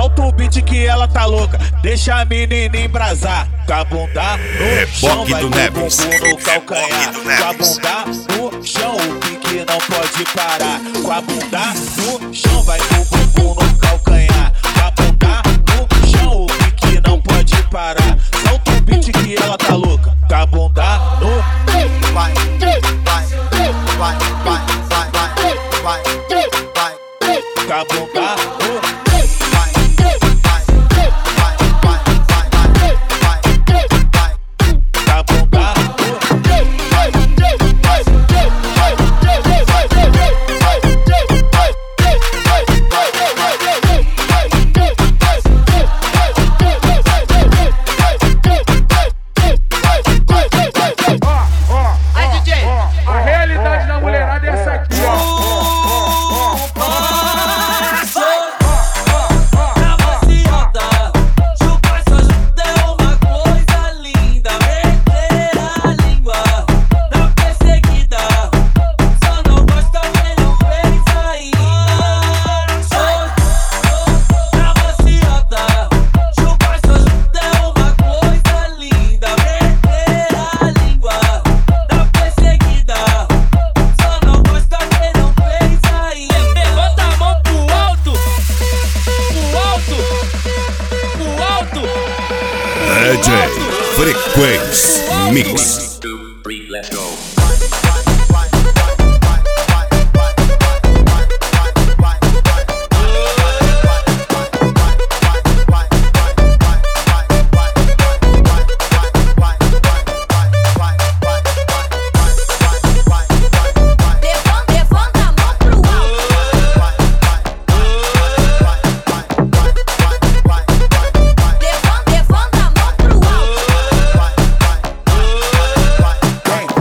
Solta o beat que ela tá louca, deixa a menina embrasar. Com a bunda no chão, vai com o bumbum no calcanhar. Com a bunda no chão, o pique não pode parar. Com a bunda no chão, vai com o bumbum no calcanhar. Com a bunda no chão, o pique não pode parar. Solta o beat que ela tá louca, com a bunda no... Vai, vai, vai, vai, vai, vai, vai, vai, com a bunda no... DJ Frequência Mix.